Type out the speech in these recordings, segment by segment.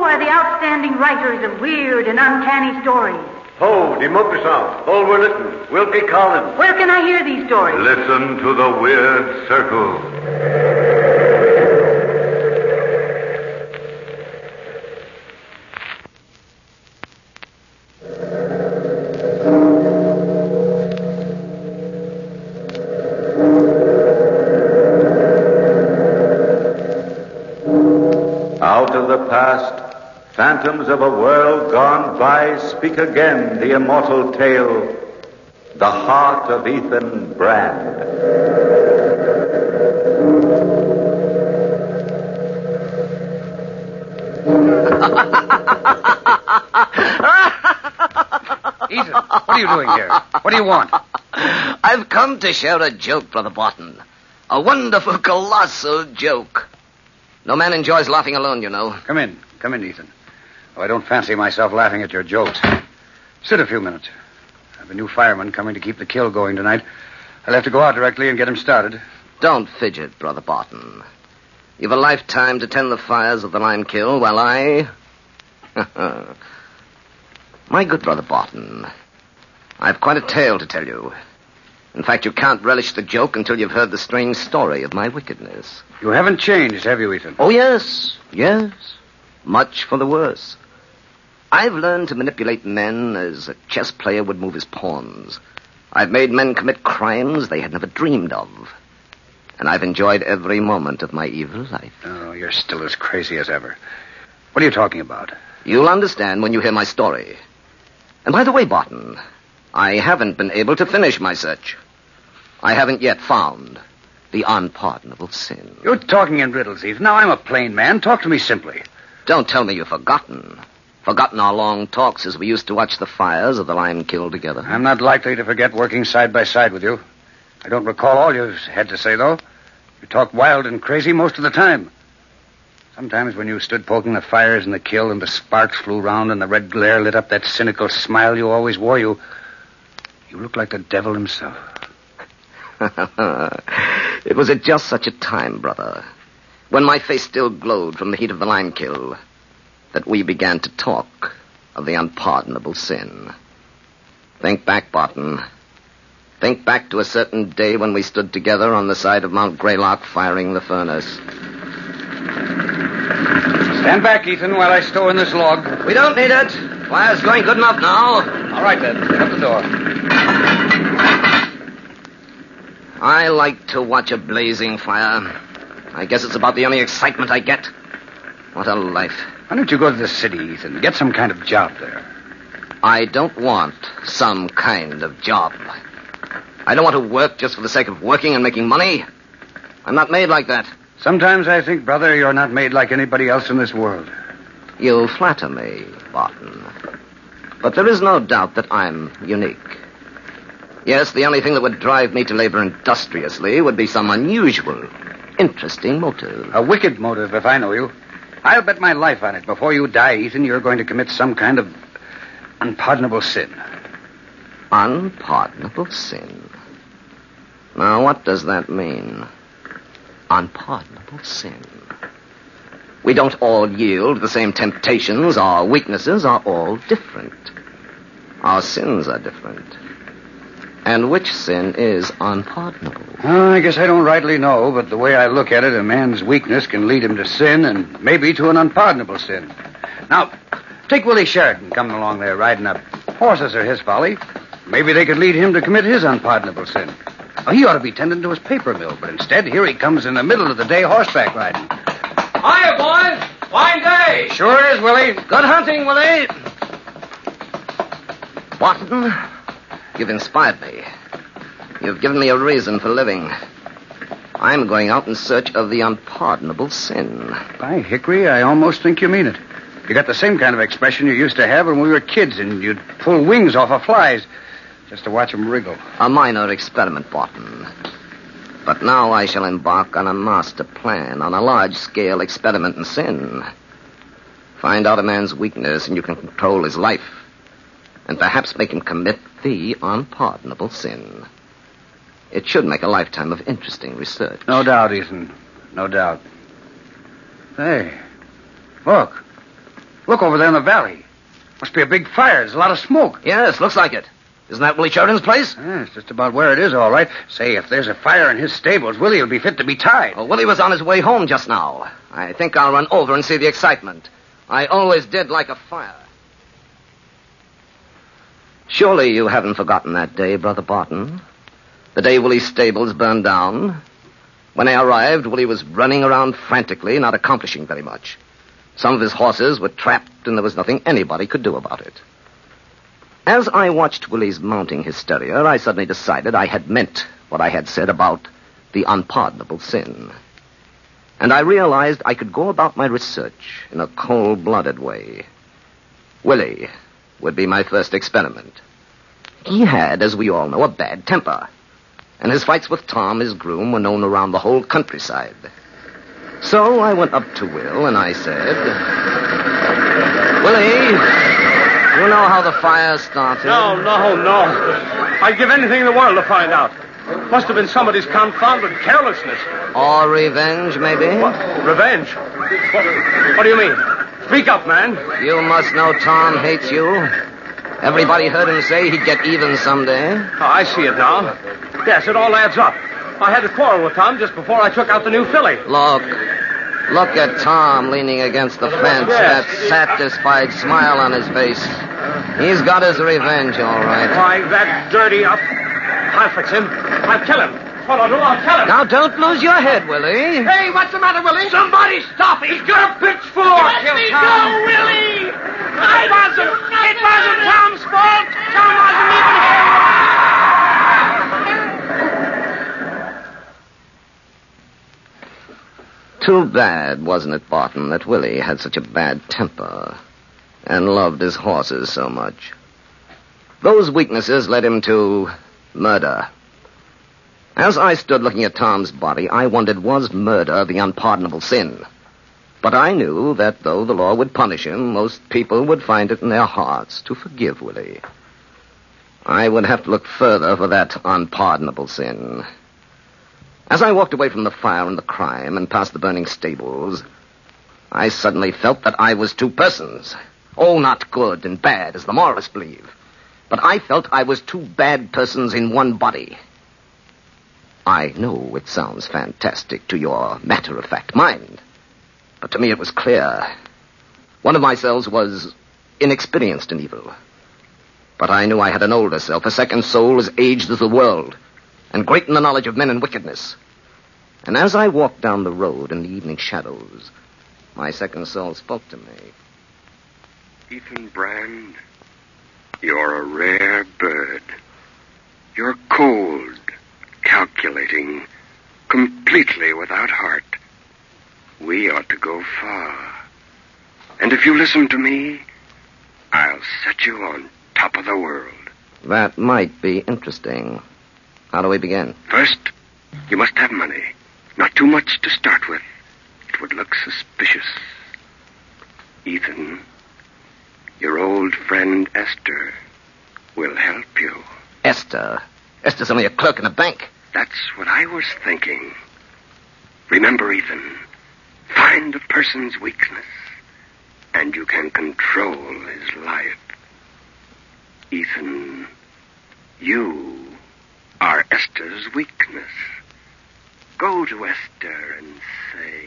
are the outstanding writers of weird and uncanny stories? Ho, die Muttersong. All we're listening. Wilkie Collins. Where can I hear these stories? Listen to the Weird Circle. Out of the past, phantoms of a world gone by speak again the immortal tale, The Heart of Ethan Brand. Ethan, what are you doing here? What do you want? I've come to share a joke, Brother Barton. A wonderful, colossal joke. No man enjoys laughing alone, you know. Come in, Ethan. Oh, I don't fancy myself laughing at your jokes. Sit a few minutes. I have a new fireman coming to keep the kill going tonight. I'll have to go out directly and get him started. Don't fidget, Brother Barton. You've a lifetime to tend the fires of the lime kill, while I... My good Brother Barton, I've quite a tale to tell you. In fact, you can't relish the joke until you've heard the strange story of my wickedness. You haven't changed, have you, Ethan? Oh, yes. Much for the worse. I've learned to manipulate men as a chess player would move his pawns. I've made men commit crimes they had never dreamed of. And I've enjoyed every moment of my evil life. Oh, you're still as crazy as ever. What are you talking about? You'll understand when you hear my story. And by the way, Barton, I haven't been able to finish my search. I haven't yet found the unpardonable sin. You're talking in riddles, Ethan. Now, I'm a plain man. Talk to me simply. Don't tell me you've forgotten. Forgotten our long talks as we used to watch the fires of the lime kill together. I'm not likely to forget working side by side with you. I don't recall all you had to say, though. You talked wild and crazy most of the time. Sometimes when you stood poking the fires in the kill and the sparks flew round and the red glare lit up that cynical smile you always wore, you looked like the devil himself. It was at just such a time, brother, when my face still glowed from the heat of the lime kill, that we began to talk of the unpardonable sin. Think back, Barton. Think back to a certain day when we stood together on the side of Mount Greylock firing the furnace. Stand back, Ethan, while I stow in this log. We don't need it. Fire's going good enough now. All right, then. Shut the door. I like to watch a blazing fire. I guess it's about the only excitement I get. What a life. Why don't you go to the city, Ethan? Get some kind of job there. I don't want some kind of job. I don't want to work just for the sake of working and making money. I'm not made like that. Sometimes I think, brother, you're not made like anybody else in this world. You flatter me, Barton. But there is no doubt that I'm unique. Yes, the only thing that would drive me to labor industriously would be some unusual, interesting motive. A wicked motive, if I know you. I'll bet my life on it. Before you die, Ethan, you're going to commit some kind of unpardonable sin. Unpardonable sin? Now, what does that mean? Unpardonable sin. We don't all yield to the same temptations. Our weaknesses are all different. Our sins are different. And which sin is unpardonable? I guess I don't rightly know, but the way I look at it, a man's weakness can lead him to sin and maybe to an unpardonable sin. Now, take Willie Sheridan coming along there riding up. Horses are his folly. Maybe they could lead him to commit his unpardonable sin. Oh, he ought to be tending to his paper mill, but instead, here he comes in the middle of the day horseback riding. Hiya, boys. Fine day. Sure is, Willie. Good hunting, Willie. Barton, you've inspired me. You've given me a reason for living. I'm going out in search of the unpardonable sin. By Hickory, I almost think you mean it. You got the same kind of expression you used to have when we were kids, and you'd pull wings off of flies just to watch them wriggle. A minor experiment, Barton. But now I shall embark on a master plan, on a large-scale experiment in sin. Find out a man's weakness, and you can control his life. And perhaps make him commit the unpardonable sin. It should make a lifetime of interesting research. No doubt, Ethan. No doubt. Hey, look. Look over there in the valley. Must be a big fire. There's a lot of smoke. Yes, looks like it. Isn't that Willie Sheridan's place? Yeah, it's just about where it is, all right. Say, if there's a fire in his stables, Willie will be fit to be tied. Well, Willie was on his way home just now. I think I'll run over and see the excitement. I always did like a fire. Surely you haven't forgotten that day, Brother Barton. The day Willie's stables burned down. When I arrived, Willie was running around frantically, not accomplishing very much. Some of his horses were trapped, and there was nothing anybody could do about it. As I watched Willie's mounting hysteria, I suddenly decided I had meant what I had said about the unpardonable sin. And I realized I could go about my research in a cold-blooded way. Willie would be my first experiment. He had, as we all know, a bad temper. And his fights with Tom, his groom, were known around the whole countryside. So I went up to Will and I said, Willie, you know how the fire started? No. I'd give anything in the world to find out. Must have been somebody's confounded carelessness. Or revenge, maybe? What? Revenge? What do you mean? Speak up, man. You must know Tom hates you. Everybody heard him say he'd get even someday. Oh, I see it now. Yes, it all adds up. I had a quarrel with Tom just before I took out the new filly. Look at Tom leaning against the fence, Yes. that satisfied smile on his face. He's got his revenge, all right. Why, that dirty up. I'll fix him. I'll kill him. What I'll do, I'll kill him. Now, don't lose your head, Willie. Hey, what's the matter, Willie? Somebody stop him. He's got a pitchfork. Let me go, Willie. It wasn't Tom's fault. Tom wasn't even here. Too bad, wasn't it, Barton, that Willie had such a bad temper and loved his horses so much. Those weaknesses led him to murder. As I stood looking at Tom's body, I wondered, was murder the unpardonable sin? But I knew that though the law would punish him, most people would find it in their hearts to forgive Willie. I would have to look further for that unpardonable sin. As I walked away from the fire and the crime and past the burning stables, I suddenly felt that I was two persons. Oh, not good and bad, as the moralists believe. But I felt I was two bad persons in one body. I know it sounds fantastic to your matter-of-fact mind, but to me it was clear. One of my selves was inexperienced in evil. But I knew I had an older self, a second soul as aged as the world, and great in the knowledge of men and wickedness. And as I walked down the road in the evening shadows, my second soul spoke to me. Ethan Brand, you're a rare bird. You're cold, calculating, completely without heart. We ought to go far. And if you listen to me, I'll set you on top of the world. That might be interesting. How do we begin? First, you must have money. Not too much to start with. It would look suspicious. Ethan, your old friend Esther will help you. Esther? Esther's only a clerk in a bank. That's what I was thinking. Remember, Ethan, find a person's weakness, and you can control his life. Ethan, you are Esther's weakness. Go to Esther and say...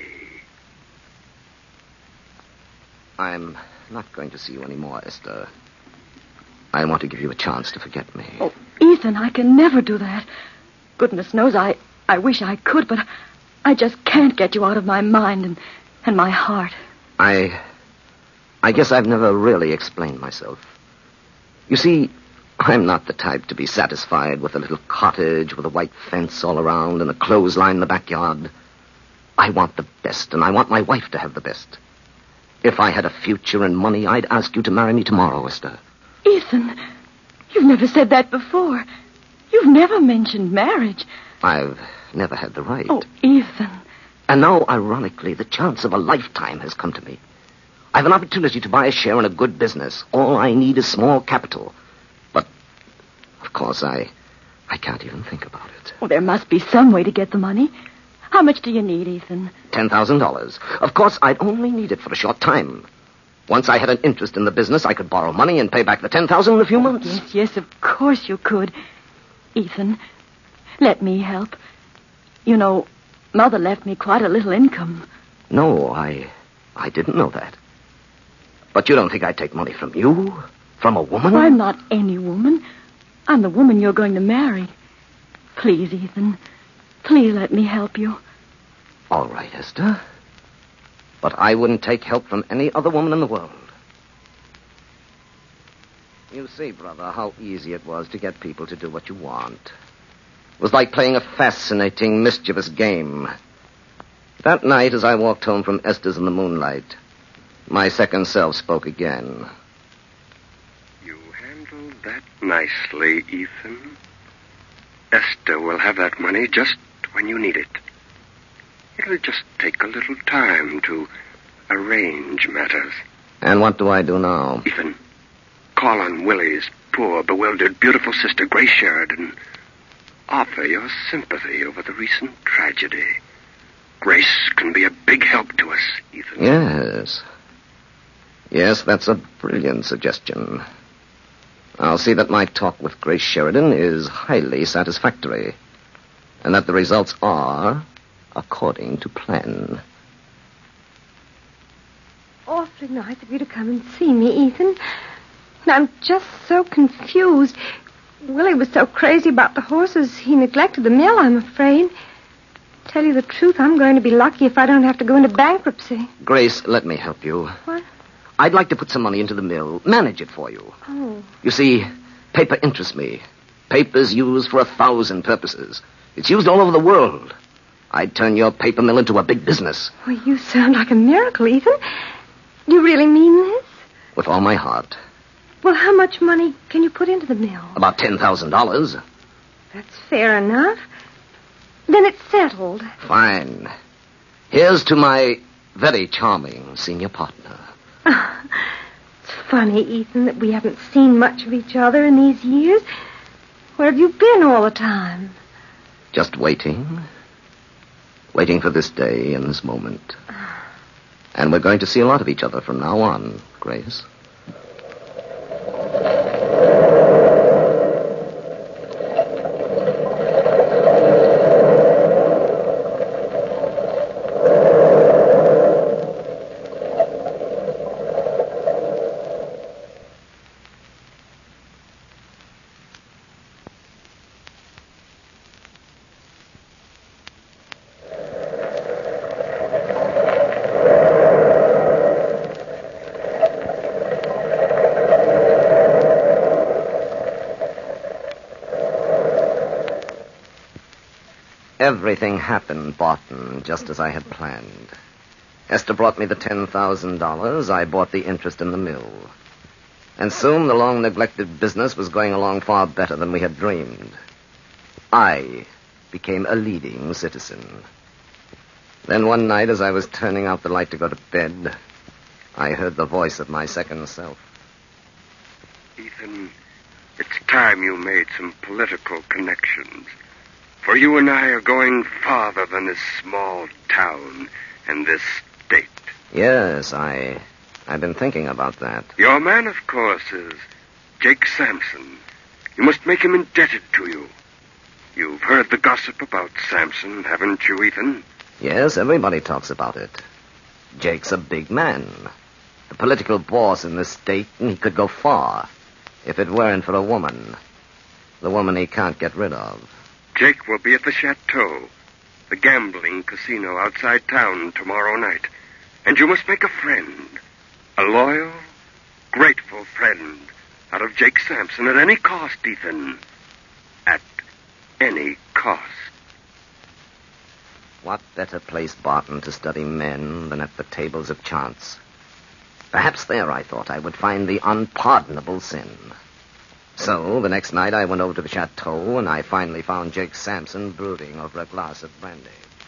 I'm not going to see you anymore, Esther. I want to give you a chance to forget me. Oh, Ethan, I can never do that. Goodness knows I wish I could, but I just can't get you out of my mind and my heart. I guess I've never really explained myself. You see, I'm not the type to be satisfied with a little cottage with a white fence all around and a clothesline in the backyard. I want the best, and I want my wife to have the best. If I had a future and money, I'd ask you to marry me tomorrow, Esther. Ethan, you've never said that before. You've never mentioned marriage. I've never had the right. Oh, Ethan. And now, ironically, the chance of a lifetime has come to me. I have an opportunity to buy a share in a good business. All I need is small capital. But, of course, I can't even think about it. Well, there must be some way to get the money. How much do you need, Ethan? $10,000. Of course, I'd only need it for a short time. Once I had an interest in the business, I could borrow money and pay back the $10,000 in a few months. Yes, of course you could. Ethan, let me help. You know, Mother left me quite a little income. No, I didn't know that. But you don't think I'd take money from you? From a woman? I'm not any woman. I'm the woman you're going to marry. Please, Ethan, please let me help you. All right, Esther. But I wouldn't take help from any other woman in the world. You see, brother, how easy it was to get people to do what you want. It was like playing a fascinating, mischievous game. That night, as I walked home from Esther's in the moonlight, my second self spoke again. You handled that nicely, Ethan. Esther will have that money just when you need it. It'll just take a little time to arrange matters. And what do I do now? Ethan, call on Willie's poor, bewildered, beautiful sister, Grace Sheridan. Offer your sympathy over the recent tragedy. Grace can be a big help to us, Ethan. Yes. Yes, that's a brilliant suggestion. I'll see that my talk with Grace Sheridan is highly satisfactory, and that the results are according to plan. Awfully nice of you to come and see me, Ethan. I'm just so confused. Willie was so crazy about the horses, he neglected the mill, I'm afraid. Tell you the truth, I'm going to be lucky if I don't have to go into bankruptcy. Grace, let me help you. What? I'd like to put some money into the mill, manage it for you. Oh. You see, paper interests me. Paper's used for 1,000 purposes. It's used all over the world. I'd turn your paper mill into a big business. Well, you sound like a miracle, Ethan. Do you really mean this? With all my heart. Well, how much money can you put into the mill? About $10,000. That's fair enough. Then it's settled. Fine. Here's to my very charming senior partner. It's funny, Ethan, that we haven't seen much of each other in these years. Where have you been all the time? Just waiting. Waiting for this day and this moment. And we're going to see a lot of each other from now on, Grace. Everything happened, Barton, just as I had planned. Esther brought me the $10,000. I bought the interest in the mill. And soon the long-neglected business was going along far better than we had dreamed. I became a leading citizen. Then one night, as I was turning out the light to go to bed, I heard the voice of my second self. Ethan, it's time you made some political connections. For you and I are going farther than this small town and this state. Yes, I've been thinking about that. Your man, of course, is Jake Sampson. You must make him indebted to you. You've heard the gossip about Sampson, haven't you, Ethan? Yes, everybody talks about it. Jake's a big man. The political boss in this state, and he could go far if it weren't for a woman. The woman he can't get rid of. Jake will be at the Chateau, the gambling casino outside town tomorrow night. And you must make a friend, a loyal, grateful friend, out of Jake Sampson at any cost, Ethan. At any cost. What better place, Barton, to study men than at the tables of chance? Perhaps there, I thought, I would find the unpardonable sin. So, the next night I went over to the Chateau, and I finally found Jake Sampson brooding over a glass of brandy.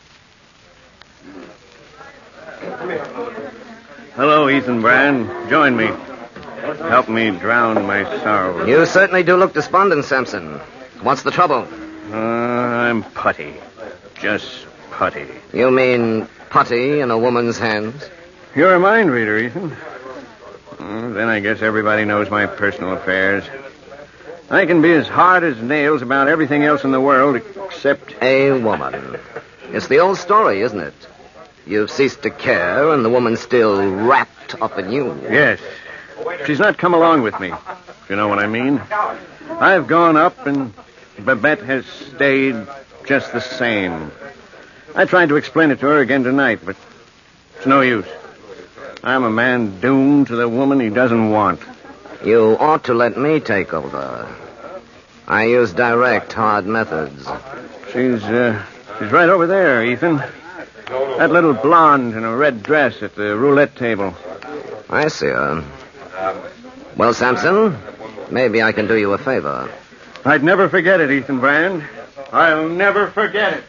Hello, Ethan Brand. Join me. Help me drown my sorrows. You certainly do look despondent, Sampson. What's the trouble? I'm putty. Just putty. You mean putty in a woman's hands? You're a mind reader, Ethan. Then I guess everybody knows my personal affairs. I can be as hard as nails about everything else in the world except... A woman. It's the old story, isn't it? You've ceased to care, and the woman's still wrapped up in you. Yes. She's not come along with me, if you know what I mean. I've gone up, and Babette has stayed just the same. I tried to explain it to her again tonight, but it's no use. I'm a man doomed to the woman he doesn't want. You ought to let me take over. I use direct, hard methods. She's right over there, Ethan. That little blonde in a red dress at the roulette table. I see her. Well, Sampson, maybe I can do you a favor. I'd never forget it, Ethan Brand. I'll never forget it.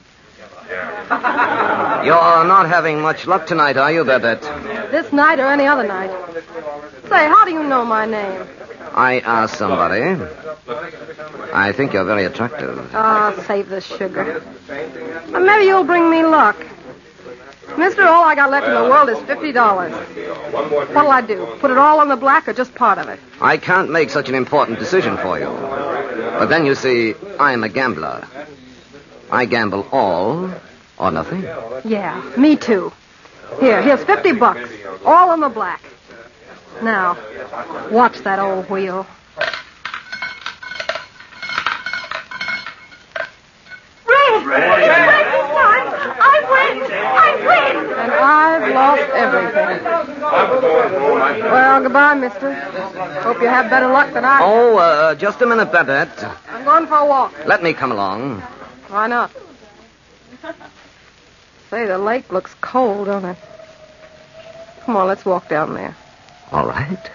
You're not having much luck tonight, are you, Babette? This night or any other night. Say, how do you know my name? I asked somebody. I think you're very attractive. Oh, save the sugar. Well, maybe you'll bring me luck. Mister, all I got left in the world is $50. What'll I do? Put it all on the black or just part of it? I can't make such an important decision for you. But then, you see, I'm a gambler. I gamble all or nothing. Yeah, me too. Here's $50. All on the black. Now, watch that old wheel. I win! And I've lost everything. Well, goodbye, mister. Hope you have better luck than I. Oh, just a minute, Babette. I'm going for a walk. Let me come along. Why not? Say, the lake looks cold, don't it? Come on, let's walk down there. All right.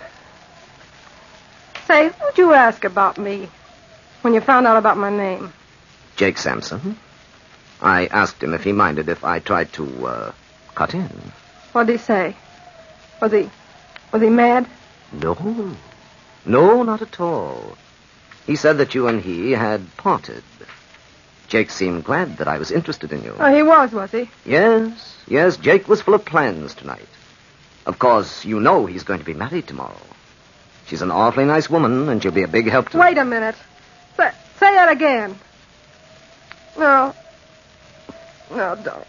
Say, who'd you ask about me when you found out about my name? Jake Sampson. I asked him if he minded if I tried to, cut in. What'd he say? Was he mad? No. No, not at all. He said that you and he had parted. Jake seemed glad that I was interested in you. Oh, he was he? Yes, Jake was full of plans tonight. Of course, you know he's going to be married tomorrow. She's an awfully nice woman, and she'll be a big help to... Wait a minute. Say that again. No, don't.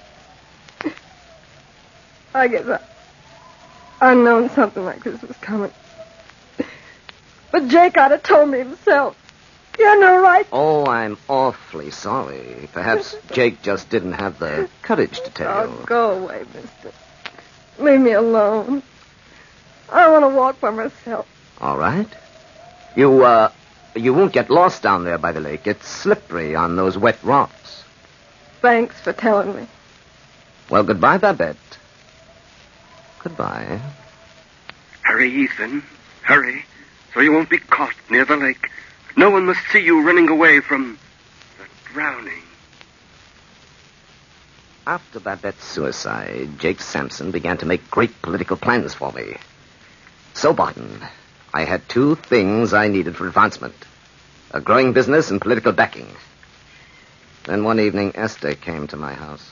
I guess I'd known something like this was coming. But Jake ought to have told me himself. You had no right. Oh, I'm awfully sorry. Perhaps Jake just didn't have the courage to tell you. Oh, go away, mister. Leave me alone. I want to walk by myself. All right. You won't get lost down there by the lake. It's slippery on those wet rocks. Thanks for telling me. Well, goodbye, Babette. Goodbye. Hurry, Ethan. Hurry, so you won't be caught near the lake. No one must see you running away from the drowning. After Babette's suicide, Jake Sampson began to make great political plans for me. So, Barton, I had two things I needed for advancement. A growing business and political backing. Then one evening, Esther came to my house.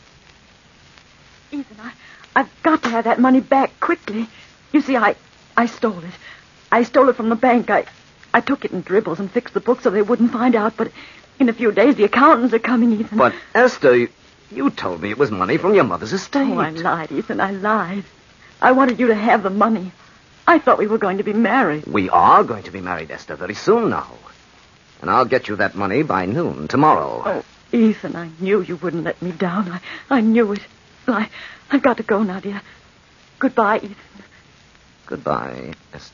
Ethan, I've got to have that money back quickly. You see, I stole it. I stole it from the bank. I took it in dribbles and fixed the books so they wouldn't find out, but in a few days the accountants are coming, Ethan. But, Esther, you told me it was money from your mother's estate. Oh, I lied, Ethan, I lied. I wanted you to have the money. I thought we were going to be married. We are going to be married, Esther, very soon now. And I'll get you that money by noon tomorrow. Oh, Ethan, I knew you wouldn't let me down. I knew it. Well, I've got to go now, dear. Goodbye, Ethan. Goodbye, Esther.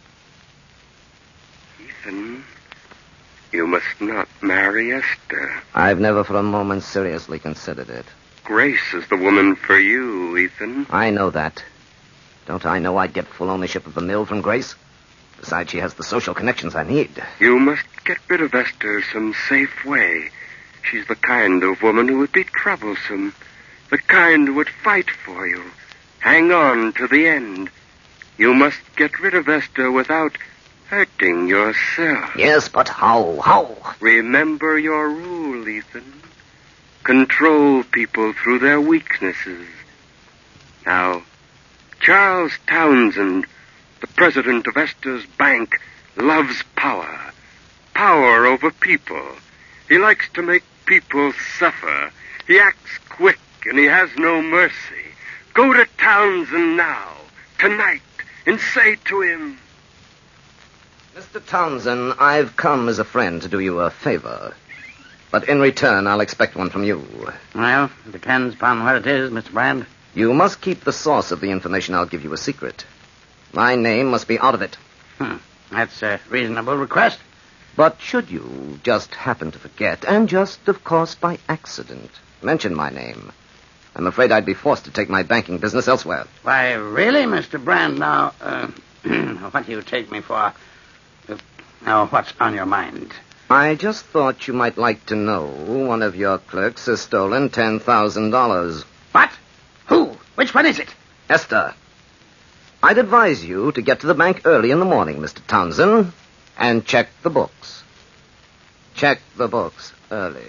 Ethan, you must not marry Esther. I've never for a moment seriously considered it. Grace is the woman for you, Ethan. I know that. Don't I know I'd get full ownership of the mill from Grace? Besides, she has the social connections I need. You must get rid of Esther some safe way. She's the kind of woman who would be troublesome. The kind who would fight for you. Hang on to the end. You must get rid of Esther without hurting yourself. Yes, but how? Remember your rule, Ethan. Control people through their weaknesses. Now, Charles Townsend The president of Esther's Bank loves power. Power over people. He likes to make people suffer. He acts quick and he has no mercy. Go to Townsend now, tonight, and say to him... Mr. Townsend, I've come as a friend to do you a favor. But in return, I'll expect one from you. Well, it depends upon what it is, Mr. Brand. You must keep the source of the information I'll give you a secret. My name must be out of it. That's a reasonable request. But should you just happen to forget, and just, of course, by accident, mention my name, I'm afraid I'd be forced to take my banking business elsewhere. Why, really, Mr. Brand? Now, what do you take me for? Now, what's on your mind? I just thought you might like to know one of your clerks has stolen $10,000. What? Who? Which one is it? Esther. I'd advise you to get to the bank early in the morning, Mr. Townsend, and check the books. Check the books early.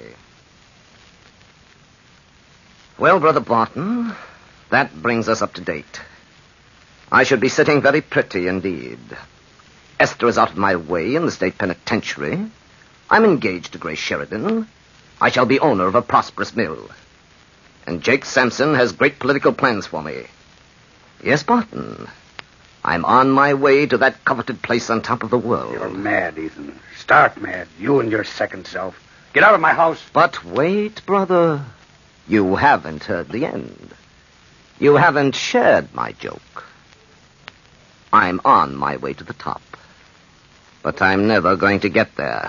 Well, Brother Barton, that brings us up to date. I should be sitting very pretty indeed. Esther is out of my way in the state penitentiary. I'm engaged to Grace Sheridan. I shall be owner of a prosperous mill. And Jake Sampson has great political plans for me. Yes, Barton. I'm on my way to that coveted place on top of the world. You're mad, Ethan. Stark mad. You and your second self. Get out of my house. But wait, brother. You haven't heard the end. You haven't shared my joke. I'm on my way to the top. But I'm never going to get there.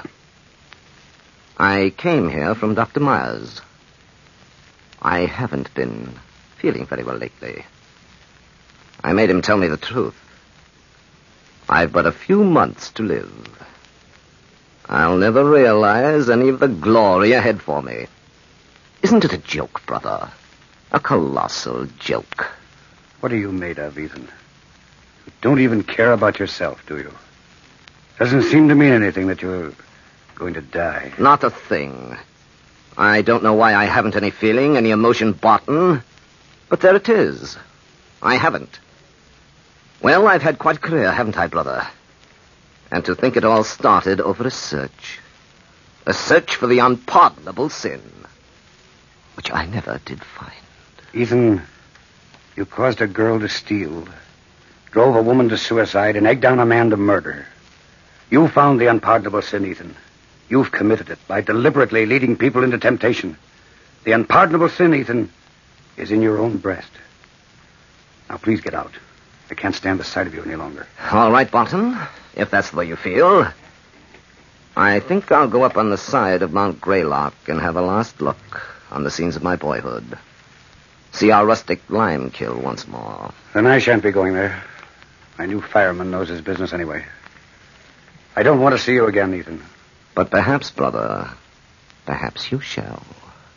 I came here from Dr. Myers. I haven't been feeling very well lately. I made him tell me the truth. I've but a few months to live. I'll never realize any of the glory ahead for me. Isn't it a joke, brother? A colossal joke. What are you made of, Ethan? You don't even care about yourself, do you? Doesn't seem to mean anything that you're going to die. Not a thing. I don't know why I haven't any feeling, any emotion, Barton. But there it is. I haven't. Well, I've had quite a career, haven't I, brother? And to think it all started over a search. A search for the unpardonable sin. Which I never did find. Ethan, you caused a girl to steal, drove a woman to suicide, and egged down a man to murder. You found the unpardonable sin, Ethan. You've committed it by deliberately leading people into temptation. The unpardonable sin, Ethan, is in your own breast. Now, please get out. I can't stand the sight of you any longer. All right, Barton, if that's the way you feel. I think I'll go up on the side of Mount Greylock and have a last look on the scenes of my boyhood. See our rustic lime kiln once more. Then I shan't be going there. My new fireman knows his business anyway. I don't want to see you again, Ethan. But perhaps, brother, perhaps you shall.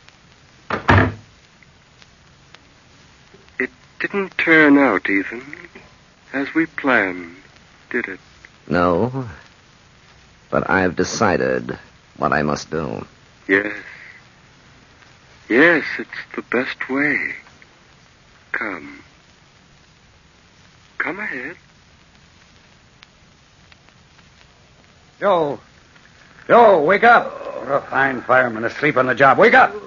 It didn't turn out, Ethan, as we planned, did it? No. But I've decided what I must do. Yes. Yes, it's the best way. Come. Come ahead. Joe, wake up. You're a fine fireman asleep on the job. Wake up.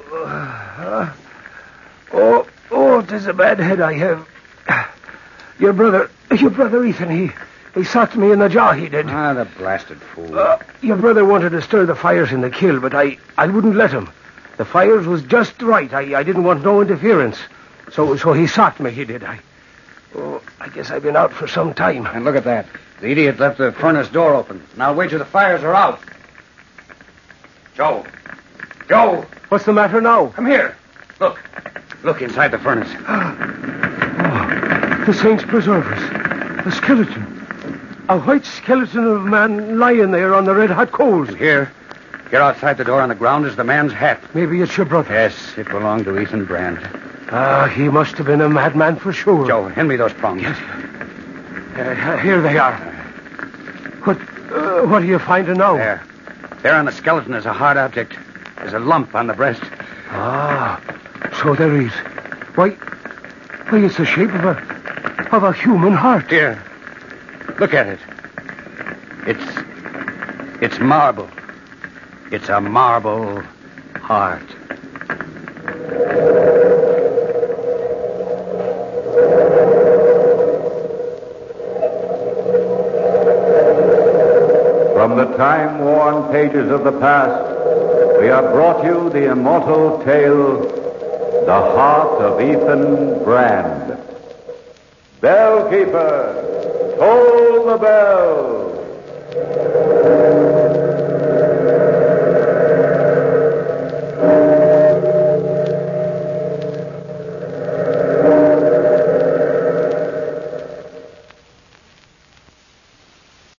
Oh, 'tis a bad head I have. Your brother Ethan, he socked me in the jaw, he did. Ah, the blasted fool. Your brother wanted to stir the fires in the kiln, but I wouldn't let him. The fires was just right. I didn't want no interference. So he socked me, he did. I guess I've been out for some time. And look at that. The idiot left the furnace door open. Now wait till the fires are out. Joe! What's the matter now? Come here. Look inside the furnace. The saints preserve us. A skeleton. A white skeleton of a man lying there on the red-hot coals. And here outside the door on the ground is the man's hat. Maybe it's your brother. Yes, it belonged to Ethan Brand. He must have been a madman for sure. Joe, hand me those prongs. Yes. Here they are. What are you finding now? There on the skeleton is a hard object. There's a lump on the breast. So there is. Why, it's the shape of a human heart. Here Look at it. It's marble. It's a marble heart. From the time-worn pages of the past, we have brought you the immortal tale, The Heart of Ethan Brand. Bellkeeper, toll the bell.